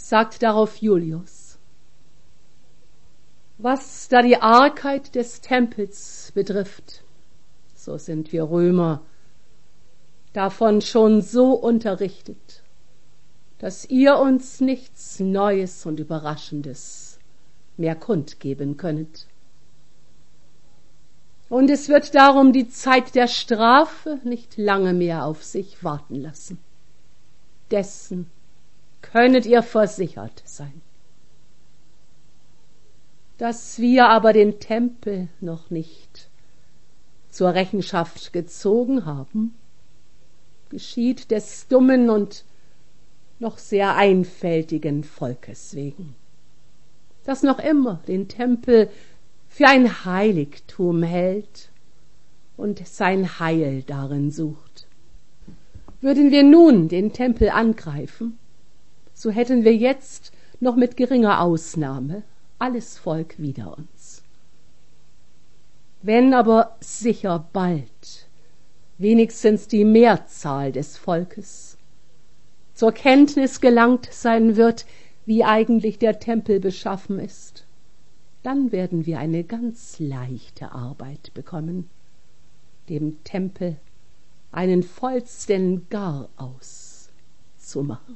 sagt darauf Julius: Was da die Argheit des Tempels betrifft, so sind wir Römer davon schon so unterrichtet, dass ihr uns nichts Neues und Überraschendes mehr kundgeben könnet. Und es wird darum die Zeit der Strafe nicht lange mehr auf sich warten lassen. Dessen könnet ihr versichert sein. Dass wir aber den Tempel noch nicht zur Rechenschaft gezogen haben, geschieht des dummen und noch sehr einfältigen Volkes wegen, das noch immer den Tempel für ein Heiligtum hält und sein Heil darin sucht. Würden wir nun den Tempel angreifen, so hätten wir jetzt noch mit geringer Ausnahme alles Volk wider uns. Wenn aber sicher bald wenigstens die Mehrzahl des Volkes zur Kenntnis gelangt sein wird, wie eigentlich der Tempel beschaffen ist, dann werden wir eine ganz leichte Arbeit bekommen, dem Tempel einen vollsten Garaus zu machen.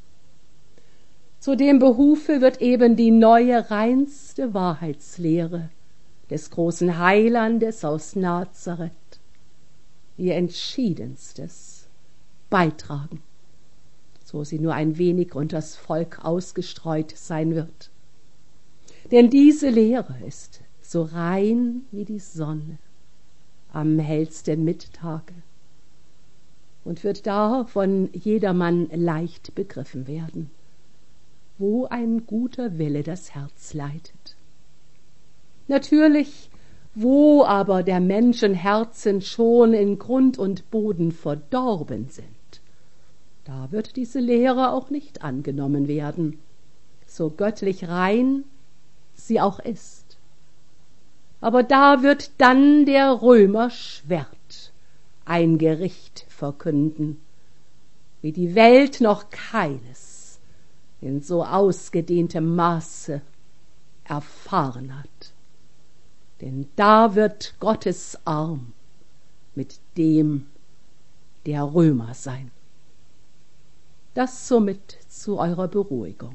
Zu dem Behufe wird eben die neue, reinste Wahrheitslehre des großen Heilandes aus Nazareth ihr Entschiedenstes beitragen, so sie nur ein wenig unters Volk ausgestreut sein wird. Denn diese Lehre ist so rein wie die Sonne am hellsten Mittage und wird da von jedermann leicht begriffen werden, wo ein guter Wille das Herz leitet. Natürlich, wo aber der Menschen Herzen schon in Grund und Boden verdorben sind, da wird diese Lehre auch nicht angenommen werden, so göttlich rein sie auch ist. Aber da wird dann der Römer Schwert ein Gericht verkünden, wie die Welt noch keines in so ausgedehntem Maße erfahren hat. Denn da wird Gottes Arm mit dem der Römer sein. Das somit zu eurer Beruhigung.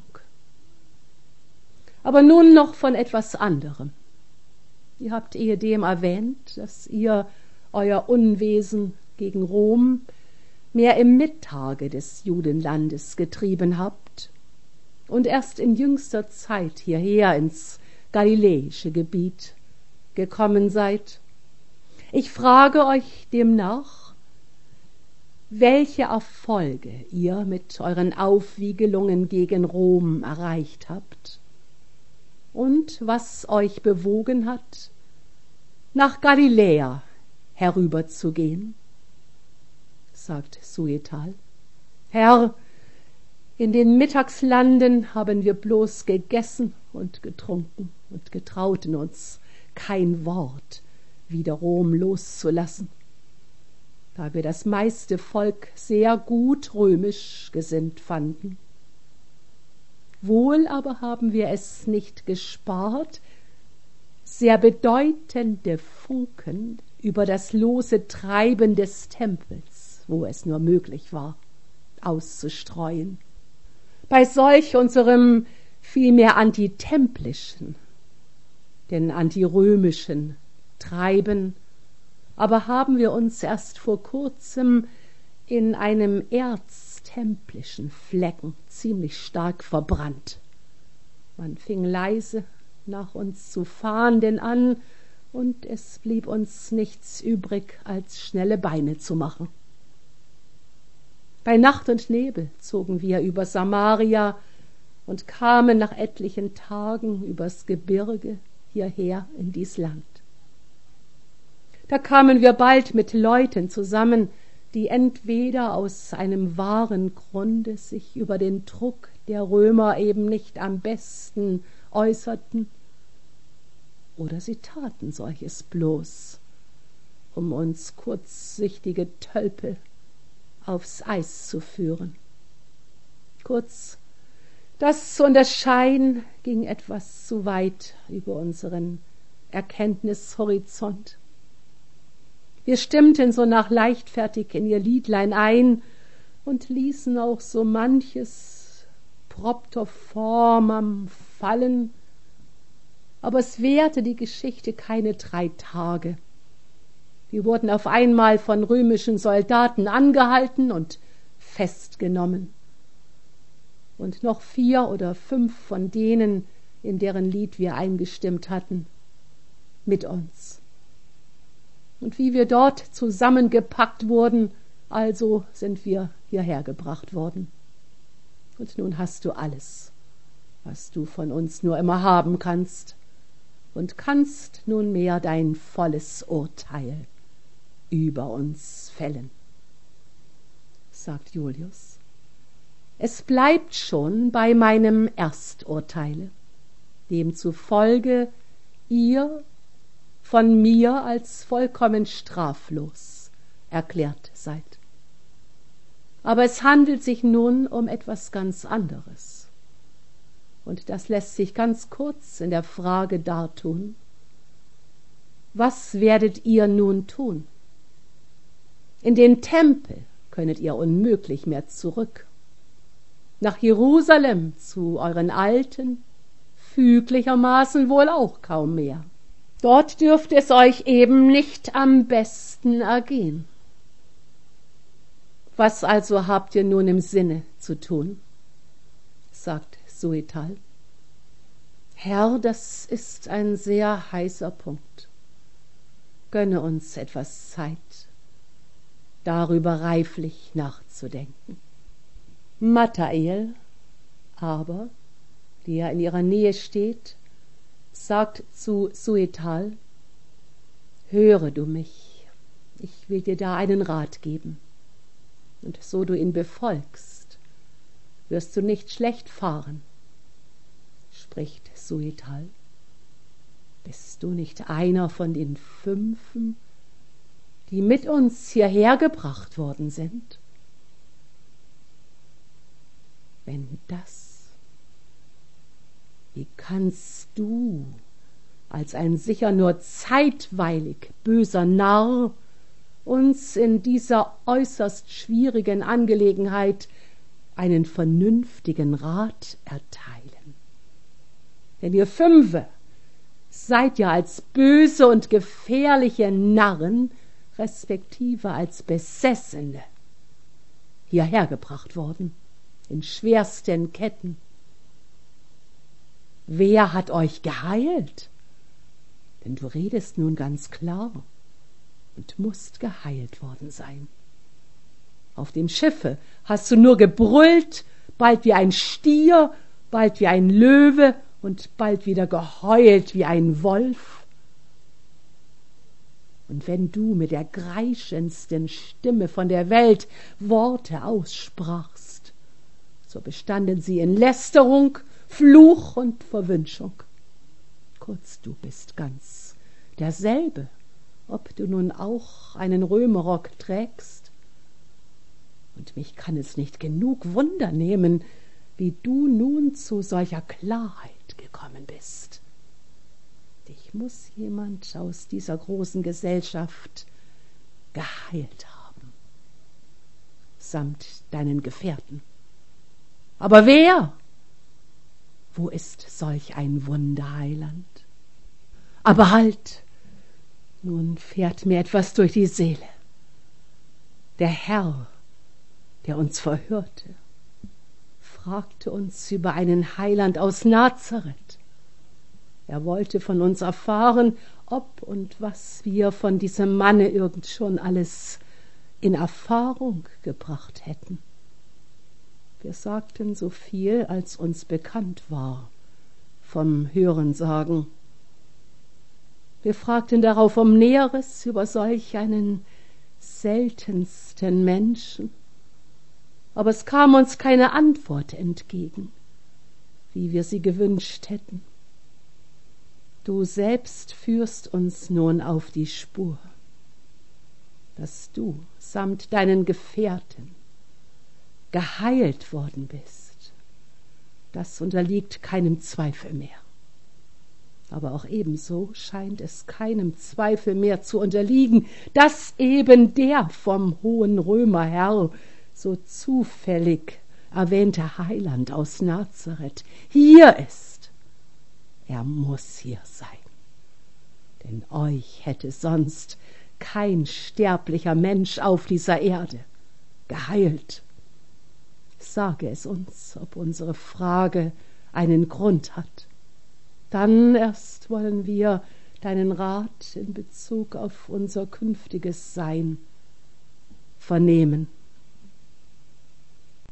Aber nun noch von etwas anderem. Ihr habt ehedem erwähnt, dass ihr euer Unwesen gegen Rom mehr im Mittage des Judenlandes getrieben habt und erst in jüngster Zeit hierher ins galiläische Gebiet gekommen seid. Ich frage euch demnach, welche Erfolge ihr mit euren Aufwiegelungen gegen Rom erreicht habt und was euch bewogen hat, nach Galiläa herüberzugehen. Sagt Suetal: Herr, in den Mittagslanden haben wir bloß gegessen und getrunken und getrauten uns kein Wort wider Rom loszulassen, da wir das meiste Volk sehr gut römisch gesinnt fanden. Wohl aber haben wir es nicht gespart, sehr bedeutende Funken über das lose Treiben des Tempels, wo es nur möglich war, auszustreuen. Bei solch unserem vielmehr antitemplischen, denn antirömischen Treiben aber haben wir uns erst vor kurzem in einem erztemplischen Flecken ziemlich stark verbrannt. Man fing leise nach uns zu fahnden an, und es blieb uns nichts übrig, als schnelle Beine zu machen. Bei Nacht und Nebel zogen wir über Samaria und kamen nach etlichen Tagen übers Gebirge hierher in dies Land. Da kamen wir bald mit Leuten zusammen, die entweder aus einem wahren Grunde sich über den Druck der Römer eben nicht am besten äußerten, oder sie taten solches bloß, um uns kurzsichtige Tölpel aufs Eis zu führen. Kurz, Das Unterscheiden ging etwas zu weit über unseren Erkenntnishorizont. Wir stimmten so nach leichtfertig in ihr Liedlein ein und ließen auch so manches propter formam fallen, aber es währte die Geschichte keine 3 Tage. Wir wurden auf einmal von römischen Soldaten angehalten und festgenommen. Und noch 4 oder 5 von denen, in deren Lied wir eingestimmt hatten, mit uns. Und wie wir dort zusammengepackt wurden, also sind wir hierher gebracht worden. Und nun hast du alles, was du von uns nur immer haben kannst, und kannst nunmehr dein volles Urteil über uns fällen, sagt Julius. Es bleibt schon bei meinem Ersturteile, demzufolge ihr von mir als vollkommen straflos erklärt seid. Aber es handelt sich nun um etwas ganz anderes. Und das lässt sich ganz kurz in der Frage dartun: Was werdet ihr nun tun? In den Tempel könnet ihr unmöglich mehr zurück. Nach Jerusalem zu euren Alten füglichermaßen wohl auch kaum mehr. Dort dürft es euch eben nicht am besten ergehen. Was also habt ihr nun im Sinne zu tun? Sagt Suetal. Herr, das ist ein sehr heißer Punkt. Gönne uns etwas Zeit, darüber reiflich nachzudenken. Mathael aber, der in ihrer Nähe steht, sagt zu Suetal: Höre du mich, ich will dir da einen Rat geben, und so du ihn befolgst, wirst du nicht schlecht fahren. Spricht Suetal: Bist du nicht einer von den 5, die mit uns hierher gebracht worden sind? Wenn das, wie kannst du als ein sicher nur zeitweilig böser Narr uns in dieser äußerst schwierigen Angelegenheit einen vernünftigen Rat erteilen? Denn ihr 5 seid ja als böse und gefährliche Narren, respektive als Besessene, hierher gebracht worden, in schwersten Ketten. Wer hat euch geheilt? Denn du redest nun ganz klar und musst geheilt worden sein. Auf dem Schiffe hast du nur gebrüllt, bald wie ein Stier, bald wie ein Löwe und bald wieder geheult wie ein Wolf. Und wenn du mit der kreischendsten Stimme von der Welt Worte aussprachst, so bestanden sie in Lästerung, Fluch und Verwünschung. Kurz, du bist ganz derselbe, ob du nun auch einen Römerrock trägst. Und mich kann es nicht genug Wunder nehmen, wie du nun zu solcher Klarheit gekommen bist. Dich muß jemand aus dieser großen Gesellschaft geheilt haben, samt deinen Gefährten. Aber wer? Wo ist solch ein Wunderheiland? Aber halt, nun fährt mir etwas durch die Seele. Der Herr, der uns verhörte, fragte uns über einen Heiland aus Nazareth. Er wollte von uns erfahren, ob und was wir von diesem Manne irgend schon alles in Erfahrung gebracht hätten. Wir sagten so viel, als uns bekannt war vom Hörensagen. Wir fragten darauf um Näheres über solch einen seltensten Menschen, aber es kam uns keine Antwort entgegen, wie wir sie gewünscht hätten. Du selbst führst uns nun auf die Spur, dass du samt deinen Gefährten geheilt worden bist, das unterliegt keinem Zweifel mehr. Aber auch ebenso scheint es keinem Zweifel mehr zu unterliegen, dass eben der vom hohen Römerherr so zufällig erwähnte Heiland aus Nazareth hier ist. Er muss hier sein, denn euch hätte sonst kein sterblicher Mensch auf dieser Erde geheilt. Sage es uns, ob unsere Frage einen Grund hat. Dann erst wollen wir deinen Rat in Bezug auf unser künftiges Sein vernehmen.